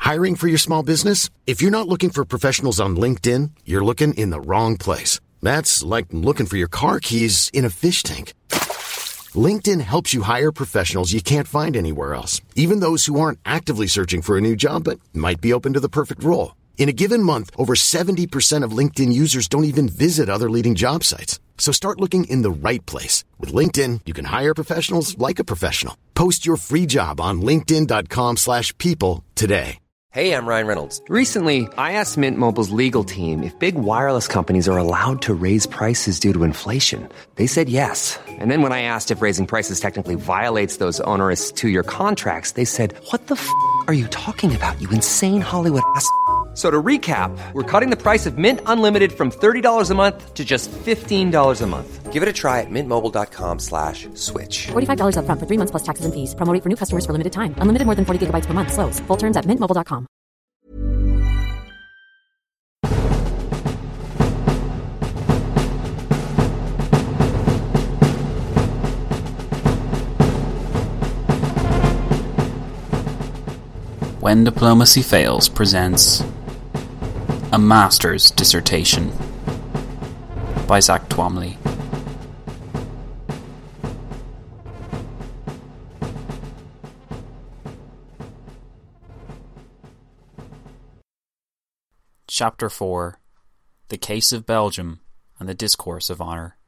Hiring for your small business? If you're not looking for professionals on LinkedIn, you're looking in the wrong place. That's like looking for your car keys in a fish tank. LinkedIn helps you hire professionals you can't find anywhere else, even those who aren't actively searching for a new job but might be open to the perfect role. In a given month, over 70% of LinkedIn users don't even visit other leading job sites. So start looking in the right place. With LinkedIn, you can hire professionals like a professional. Post your free job on linkedin.com/people today. Hey, I'm Ryan Reynolds. Recently, I asked Mint Mobile's legal team if big wireless companies are allowed to raise prices due to inflation. They said yes. And then when I asked if raising prices technically violates those onerous 2-year contracts, they said, "What the f*** are you talking about, you insane Hollywood ass?" So to recap, we're cutting the price of Mint Unlimited from $30 a month to just $15 a month. Give it a try at mintmobile.com/switch. $45 up front for 3 months plus taxes and fees. Promo rate for new customers for limited time. Unlimited more than 40 gigabytes per month. Slows full terms at mintmobile.com. When Diplomacy Fails presents A Master's Dissertation by Zach Twomley. Chapter 4: The Case of Belgium and the Discourse of Honour.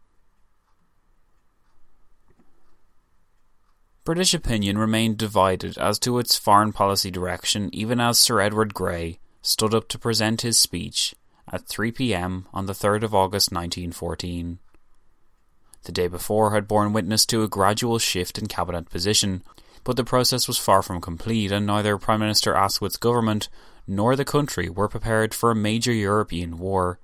British opinion remained divided as to its foreign policy direction even as Sir Edward Grey stood up to present his speech at 3 p.m. on the 3rd of August 1914. The day before had borne witness to a gradual shift in cabinet position, but the process was far from complete, and neither Prime Minister Asquith's government nor the country were prepared for a major European war.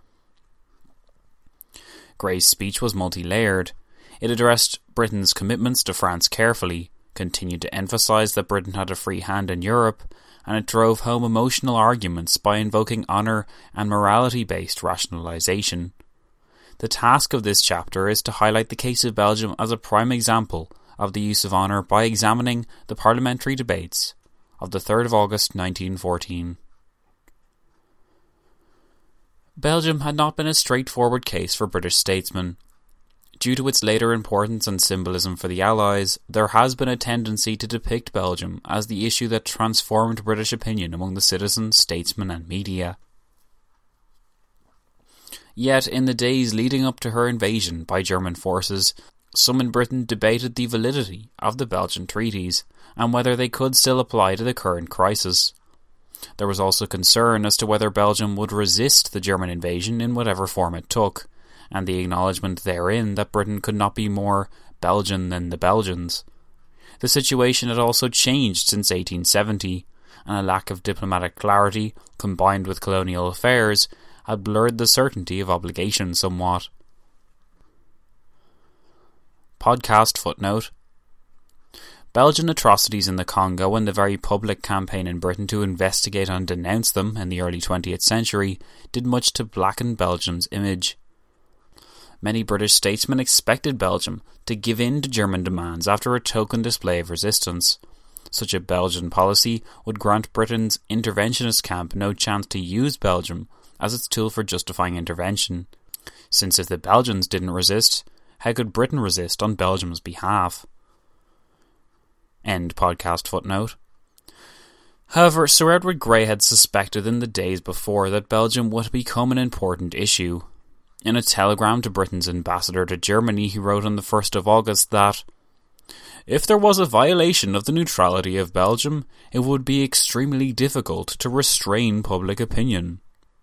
Grey's speech was multi-layered. It addressed Britain's commitments to France carefully, continued to emphasise that Britain had a free hand in Europe, and it drove home emotional arguments by invoking honour and morality-based rationalisation. The task of this chapter is to highlight the case of Belgium as a prime example of the use of honour by examining the parliamentary debates of the 3rd of August 1914. Belgium had not been a straightforward case for British statesmen. Due to its later importance and symbolism for the Allies, there has been a tendency to depict Belgium as the issue that transformed British opinion among the citizens, statesmen and media. Yet, in the days leading up to her invasion by German forces, some in Britain debated the validity of the Belgian treaties and whether they could still apply to the current crisis. There was also concern as to whether Belgium would resist the German invasion in whatever form it took, and the acknowledgement therein that Britain could not be more Belgian than the Belgians. The situation had also changed since 1870, and a lack of diplomatic clarity, combined with colonial affairs, had blurred the certainty of obligation somewhat. Podcast footnote: Belgian atrocities in the Congo and the very public campaign in Britain to investigate and denounce them in the early 20th century did much to blacken Belgium's image. Many British statesmen expected Belgium to give in to German demands after a token display of resistance. Such a Belgian policy would grant Britain's interventionist camp no chance to use Belgium as its tool for justifying intervention, since if the Belgians didn't resist, how could Britain resist on Belgium's behalf? End podcast footnote. However, Sir Edward Grey had suspected in the days before that Belgium would become an important issue. In a telegram to Britain's ambassador to Germany, he wrote on the 1st of August that, "If there was a violation of the neutrality of Belgium, it would be extremely difficult to restrain public opinion."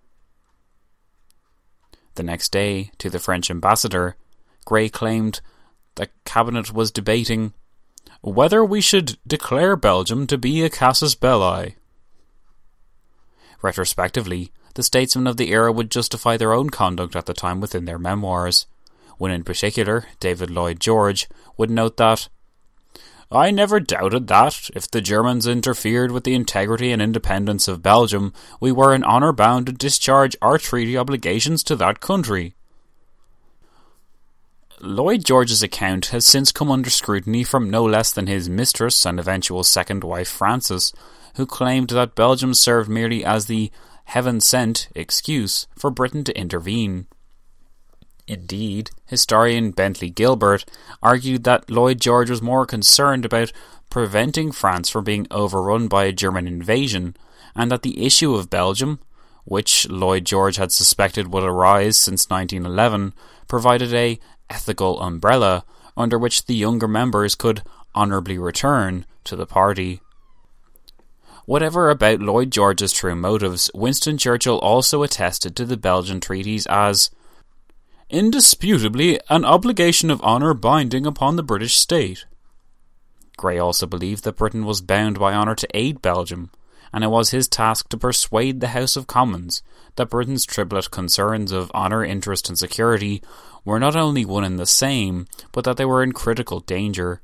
The next day, to the French ambassador, Grey claimed the cabinet was debating whether we should declare Belgium to be a casus belli. Retrospectively, the statesmen of the era would justify their own conduct at the time within their memoirs. One in particular, David Lloyd George, would note that, "I never doubted that, if the Germans interfered with the integrity and independence of Belgium, we were in honour bound to discharge our treaty obligations to that country." Lloyd George's account has since come under scrutiny from no less than his mistress and eventual second wife Frances, who claimed that Belgium served merely as the heaven-sent excuse for Britain to intervene. Indeed, historian Bentley Gilbert argued that Lloyd George was more concerned about preventing France from being overrun by a German invasion, and that the issue of Belgium, which Lloyd George had suspected would arise since 1911, provided a ethical umbrella under which the younger members could honourably return to the party. Whatever about Lloyd George's true motives, Winston Churchill also attested to the Belgian treaties as indisputably an obligation of honour binding upon the British state. Grey also believed that Britain was bound by honour to aid Belgium, and it was his task to persuade the House of Commons that Britain's triplet concerns of honour, interest and security were not only one and the same, but that they were in critical danger.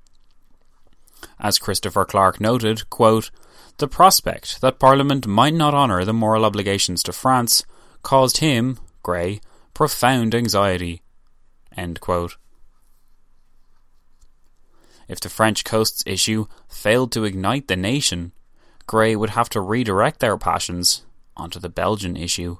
As Christopher Clark noted, quote, "The prospect that Parliament might not honour the moral obligations to France caused him, Grey, profound anxiety." End quote. If the French coasts issue failed to ignite the nation, Grey would have to redirect their passions onto the Belgian issue.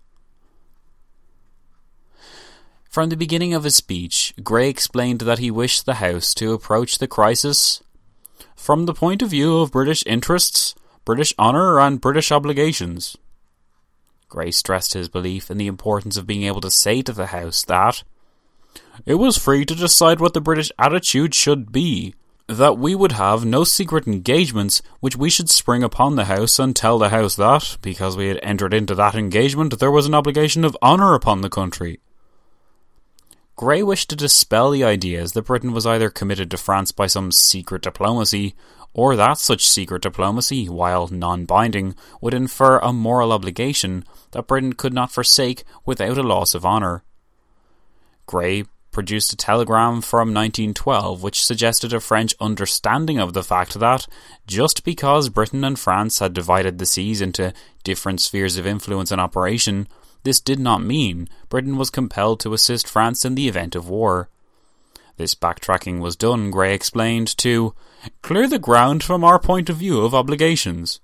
From the beginning of his speech, Grey explained that he wished the House to approach the crisis from the point of view of British interests, British honour and British obligations. Grey stressed his belief in the importance of being able to say to the House that it was free to decide what the British attitude should be, that we would have no secret engagements which we should spring upon the House and tell the House that, because we had entered into that engagement, there was an obligation of honour upon the country. Grey wished to dispel the ideas that Britain was either committed to France by some secret diplomacy, or that such secret diplomacy, while non-binding, would infer a moral obligation that Britain could not forsake without a loss of honour. Grey produced a telegram from 1912 which suggested a French understanding of the fact that, just because Britain and France had divided the seas into different spheres of influence and operation, this did not mean Britain was compelled to assist France in the event of war. This backtracking was done, Grey explained, to clear the ground from our point of view of obligations.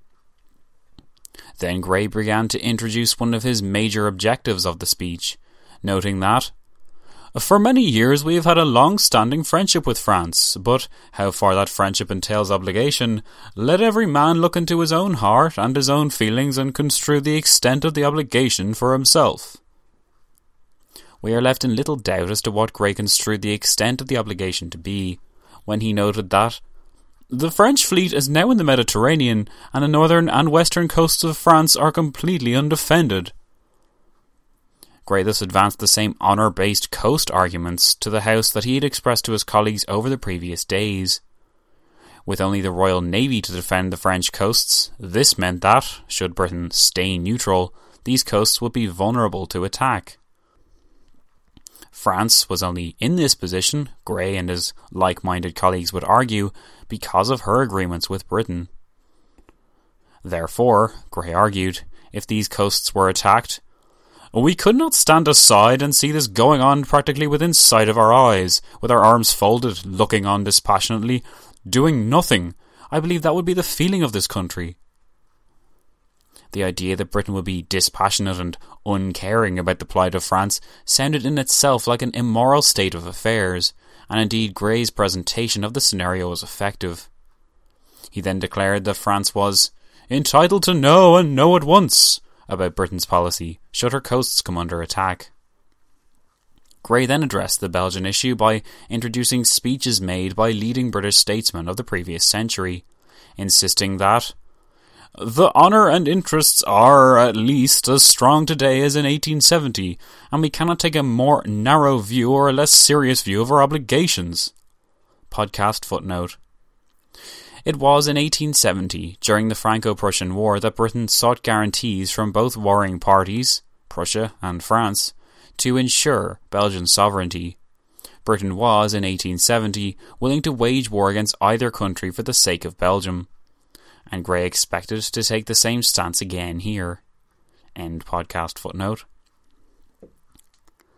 Then Grey began to introduce one of his major objectives of the speech, noting that for many years we have had a long-standing friendship with France, but how far that friendship entails obligation, let every man look into his own heart and his own feelings and construe the extent of the obligation for himself. We are left in little doubt as to what Grey construed the extent of the obligation to be, when he noted that the French fleet is now in the Mediterranean, and the northern and western coasts of France are completely undefended. Grey thus advanced the same honour-based coast arguments to the House that he had expressed to his colleagues over the previous days. With only the Royal Navy to defend the French coasts, this meant that, should Britain stay neutral, these coasts would be vulnerable to attack. France was only in this position, Grey and his like-minded colleagues would argue, because of her agreements with Britain. Therefore, Grey argued, if these coasts were attacked, we could not stand aside and see this going on practically within sight of our eyes, with our arms folded, looking on dispassionately, doing nothing. I believe that would be the feeling of this country. The idea that Britain would be dispassionate and uncaring about the plight of France sounded in itself like an immoral state of affairs, and indeed Grey's presentation of the scenario was effective. He then declared that France was entitled to know and know at once about Britain's policy, should her coasts come under attack. Grey then addressed the Belgian issue by introducing speeches made by leading British statesmen of the previous century, insisting that the honour and interests are, at least, as strong today as in 1870, and we cannot take a more narrow view or a less serious view of our obligations. Podcast footnote. It was in 1870, during the Franco-Prussian War, that Britain sought guarantees from both warring parties, Prussia and France, to ensure Belgian sovereignty. Britain was, in 1870, willing to wage war against either country for the sake of Belgium, and Grey expected to take the same stance again here. End podcast footnote.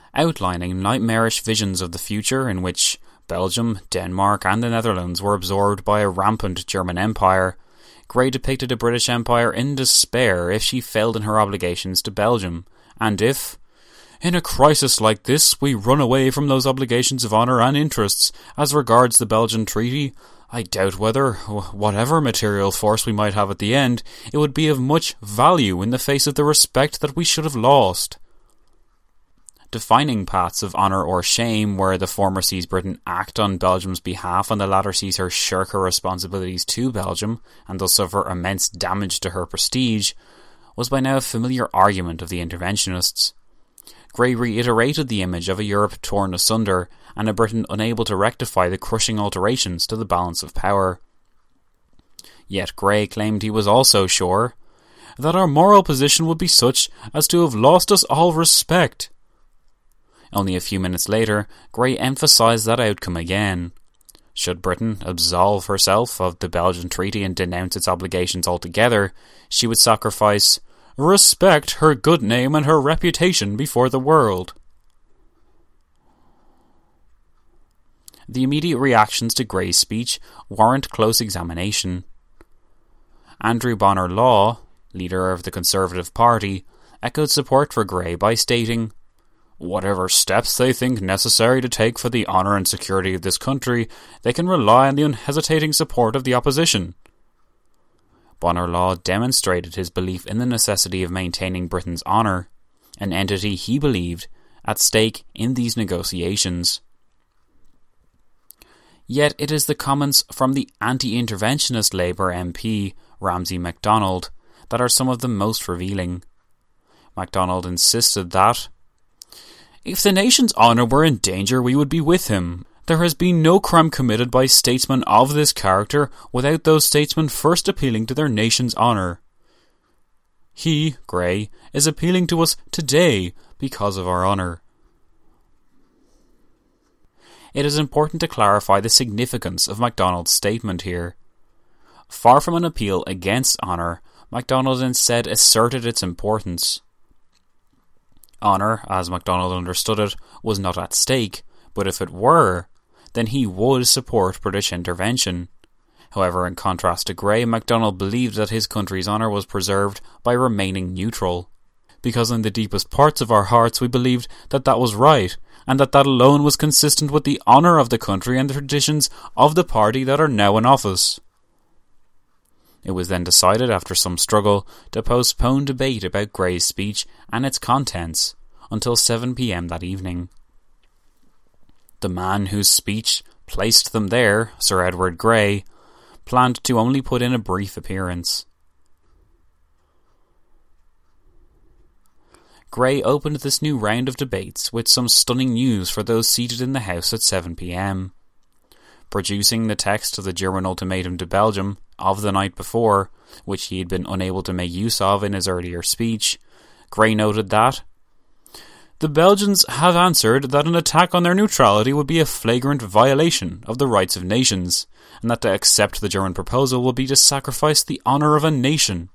outlining nightmarish visions of the future in which Belgium, Denmark and the Netherlands were absorbed by a rampant German Empire. Grey depicted a British Empire in despair if she failed in her obligations to Belgium, and if, in a crisis like this, we run away from those obligations of honour and interests as regards the Belgian Treaty, I doubt whether, whatever material force we might have at the end, it would be of much value in the face of the respect that we should have lost. Defining paths of honour or shame, where the former sees Britain act on Belgium's behalf and the latter sees her shirk her responsibilities to Belgium and thus suffer immense damage to her prestige, was by now a familiar argument of the interventionists. Grey reiterated the image of a Europe torn asunder and a Britain unable to rectify the crushing alterations to the balance of power. Yet Grey claimed he was also sure that our moral position would be such as to have lost us all respect. Only a few minutes later, Grey emphasised that outcome again. Should Britain absolve herself of the Belgian Treaty and denounce its obligations altogether, she would sacrifice respect, her good name and her reputation before the world. The immediate reactions to Grey's speech warrant close examination. Andrew Bonar Law, leader of the Conservative Party, echoed support for Grey by stating, "Whatever steps they think necessary to take for the honour and security of this country, they can rely on the unhesitating support of the opposition." Bonar Law demonstrated his belief in the necessity of maintaining Britain's honour, an entity he believed at stake in these negotiations. Yet it is the comments from the anti-interventionist Labour MP, Ramsay MacDonald, that are some of the most revealing. MacDonald insisted that, "If the nation's honour were in danger, we would be with him. There has been no crime committed by statesmen of this character without those statesmen first appealing to their nation's honour. He, Grey, is appealing to us today because of our honour." It is important to clarify the significance of MacDonald's statement here. Far from an appeal against honour, MacDonald instead asserted its importance. Honour, as MacDonald understood it, was not at stake, but if it were, then he would support British intervention. However, in contrast to Grey, MacDonald believed that his country's honour was preserved by remaining neutral, because in the deepest parts of our hearts we believed that that was right, and that that alone was consistent with the honour of the country and the traditions of the party that are now in office. It was then decided, after some struggle, to postpone debate about Grey's speech and its contents until 7 p.m. that evening. The man whose speech placed them there, Sir Edward Grey, planned to only put in a brief appearance. Grey opened this new round of debates with some stunning news for those seated in the House at 7 p.m. Producing the text of the German ultimatum to Belgium of the night before, which he had been unable to make use of in his earlier speech, Grey noted that the Belgians have answered that an attack on their neutrality would be a flagrant violation of the rights of nations, and that to accept the German proposal would be to sacrifice the honour of a nation.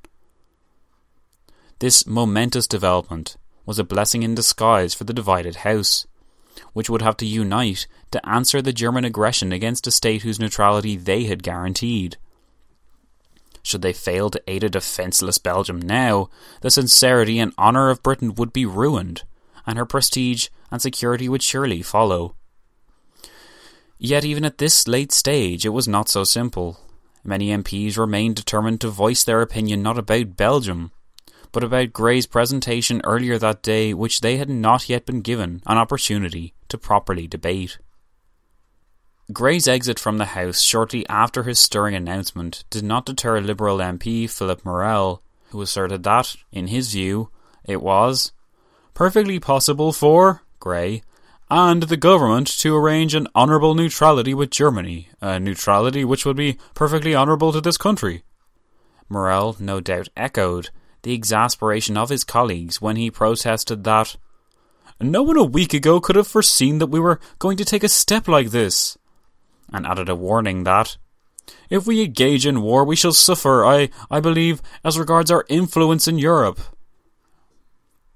This momentous development was a blessing in disguise for the divided House, which would have to unite to answer the German aggression against a state whose neutrality they had guaranteed. Should they fail to aid a defenceless Belgium now, the sincerity and honour of Britain would be ruined, and her prestige and security would surely follow. Yet even at this late stage it was not so simple. Many MPs remained determined to voice their opinion not about Belgium, but about Grey's presentation earlier that day, which they had not yet been given an opportunity to properly debate. Grey's exit from the House shortly after his stirring announcement did not deter Liberal MP Philip Morel, who asserted that, in his view, it was perfectly possible for Grey and the government to arrange an honourable neutrality with Germany, a neutrality which would be perfectly honourable to this country. Morel no doubt echoed the exasperation of his colleagues when he protested that no one a week ago could have foreseen that we were going to take a step like this, and added a warning that if we engage in war we shall suffer, I believe, as regards our influence in Europe.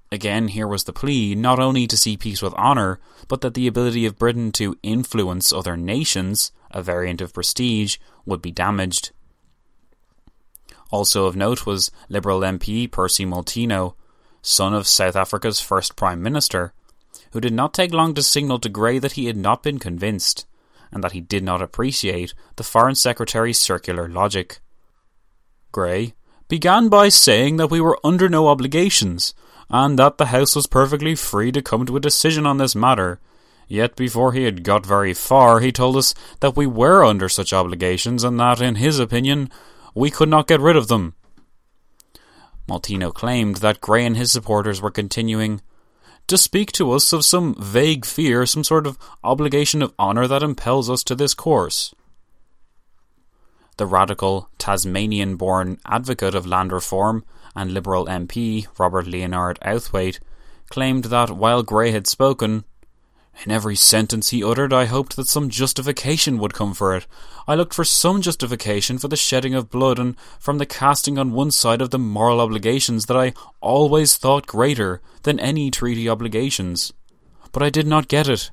Again, here was the plea not only to see peace with honour, but that the ability of Britain to influence other nations, a variant of prestige, would be damaged. Also of note was Liberal MP Percy Molteno, son of South Africa's first Prime Minister, who did not take long to signal to Grey that he had not been convinced, and that he did not appreciate the Foreign Secretary's circular logic. Grey began by saying that we were under no obligations, and that the House was perfectly free to come to a decision on this matter. Yet before he had got very far, he told us that we were under such obligations, and that, in his opinion, we could not get rid of them. Molteno claimed that Grey and his supporters were continuing to speak to us of some vague fear, some sort of obligation of honour that impels us to this course. The radical, Tasmanian-born advocate of land reform and Liberal MP Robert Leonard Outhwaite claimed that while Grey had spoken, "In every sentence he uttered I hoped that some justification would come for it. I looked for some justification for the shedding of blood and from the casting on one side of the moral obligations that I always thought greater than any treaty obligations. But I did not get it."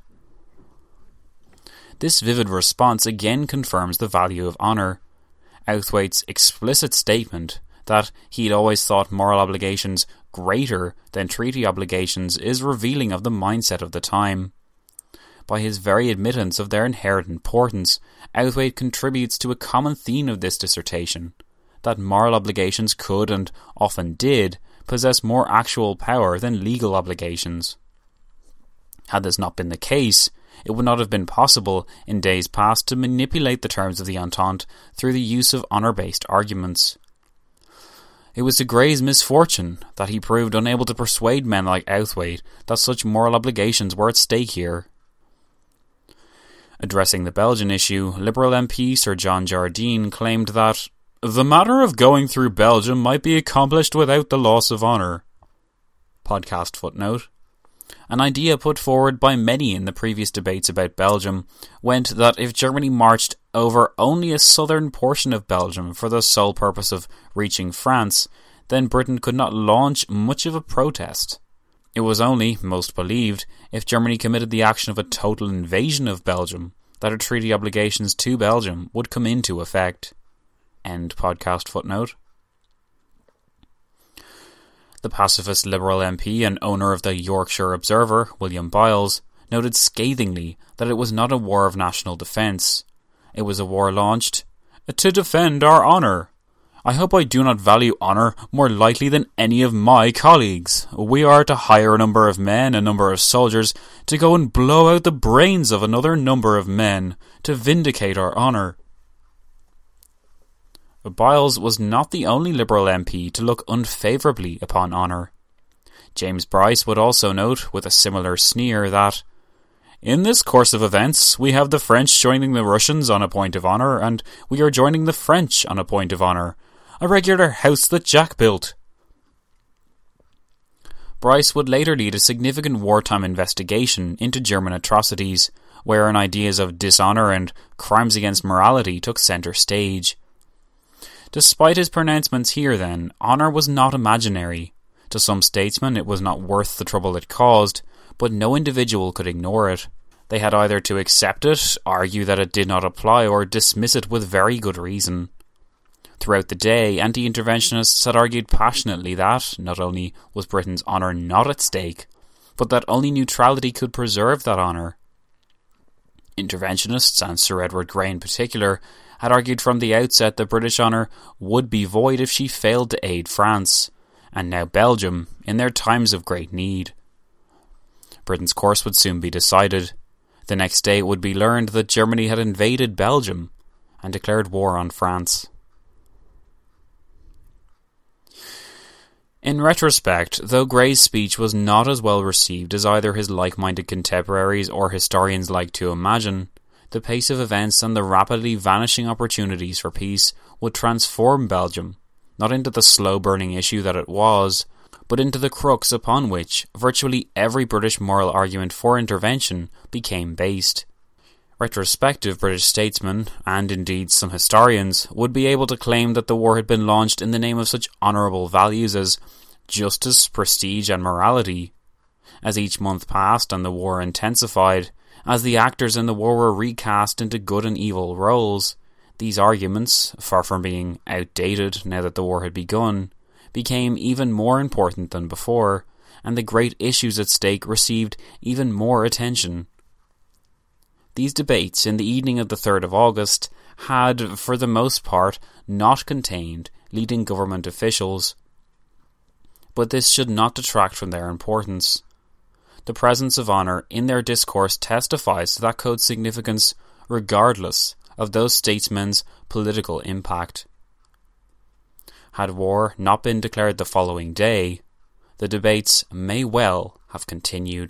This vivid response again confirms the value of honour. Outhwaite's explicit statement that he'd always thought moral obligations greater than treaty obligations is revealing of the mindset of the time. By his very admittance of their inherent importance, Outhwaite contributes to a common theme of this dissertation, that moral obligations could, and often did, possess more actual power than legal obligations. Had this not been the case, it would not have been possible in days past to manipulate the terms of the Entente through the use of honour-based arguments. It was to Grey's misfortune that he proved unable to persuade men like Outhwaite that such moral obligations were at stake here. Addressing the Belgian issue, Liberal MP Sir John Jardine claimed that the matter of going through Belgium might be accomplished without the loss of honour. Podcast footnote. An idea put forward by many in the previous debates about Belgium went that if Germany marched over only a southern portion of Belgium for the sole purpose of reaching France, then Britain could not launch much of a protest. It was only, most believed, if Germany committed the action of a total invasion of Belgium that her treaty obligations to Belgium would come into effect. End podcast footnote. The pacifist Liberal MP and owner of the Yorkshire Observer, William Byles, noted scathingly that it was not a war of national defence. It was a war launched to defend our honour. I hope I do not value honour more lightly than any of my colleagues. We are to hire a number of men, a number of soldiers, to go and blow out the brains of another number of men, to vindicate our honour. Byles was not the only Liberal MP to look unfavourably upon honour. James Bryce would also note, with a similar sneer, that in this course of events we have the French joining the Russians on a point of honour, and we are joining the French on a point of honour. A regular house that Jack built. Bryce would later lead a significant wartime investigation into German atrocities, wherein ideas of dishonour and crimes against morality took centre stage. Despite his pronouncements here then, honour was not imaginary. To some statesmen it was not worth the trouble it caused, but no individual could ignore it. They had either to accept it, argue that it did not apply, or dismiss it with very good reason. Throughout the day, anti-interventionists had argued passionately that not only was Britain's honour not at stake, but that only neutrality could preserve that honour. Interventionists, and Sir Edward Grey in particular, had argued from the outset that British honour would be void if she failed to aid France, and now Belgium, in their times of great need. Britain's course would soon be decided. The next day it would be learned that Germany had invaded Belgium and declared war on France. In retrospect, though Grey's speech was not as well received as either his like-minded contemporaries or historians like to imagine, the pace of events and the rapidly vanishing opportunities for peace would transform Belgium, not into the slow-burning issue that it was, but into the crux upon which virtually every British moral argument for intervention became based. Retrospective British statesmen, and indeed some historians, would be able to claim that the war had been launched in the name of such honourable values as justice, prestige and morality. As each month passed and the war intensified, as the actors in the war were recast into good and evil roles, these arguments, far from being outdated now that the war had begun, became even more important than before, and the great issues at stake received even more attention. These debates in the evening of the 3rd of August had, for the most part, not contained leading government officials, but this should not detract from their importance. The presence of honour in their discourse testifies to that code's significance regardless of those statesmen's political impact. Had war not been declared the following day, the debates may well have continued.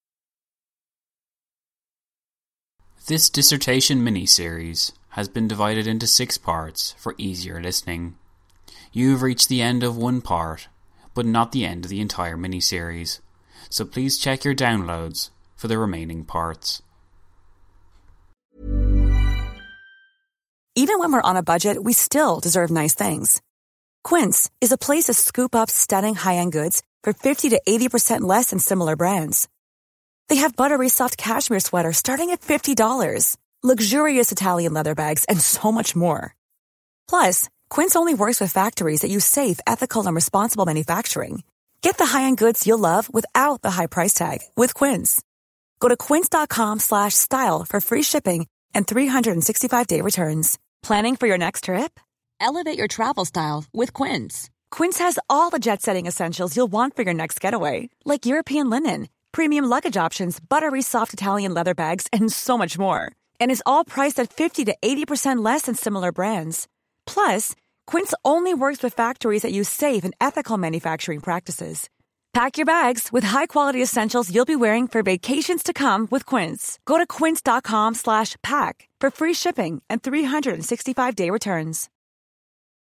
This dissertation mini-series has been divided into 6 parts for easier listening. You have reached the end of one part, but not the end of the entire mini-series, so please check your downloads for the remaining parts. Even when we're on a budget, we still deserve nice things. Quince is a place to scoop up stunning high-end goods for 50 to 80% less than similar brands. They have buttery soft cashmere sweaters starting at $50, luxurious Italian leather bags, and so much more. Plus, Quince only works with factories that use safe, ethical, and responsible manufacturing. Get the high-end goods you'll love without the high price tag with Quince. Go to quince.com/style for free shipping and 365-day returns. Planning for your next trip? Elevate your travel style with Quince. Quince has all the jet-setting essentials you'll want for your next getaway, like European linen, premium luggage options, buttery soft Italian leather bags, and so much more. And is all priced at 50 to 80% less than similar brands. Plus, Quince only works with factories that use safe and ethical manufacturing practices. Pack your bags with high-quality essentials you'll be wearing for vacations to come with Quince. Go to quince.com/pack for free shipping and 365-day returns.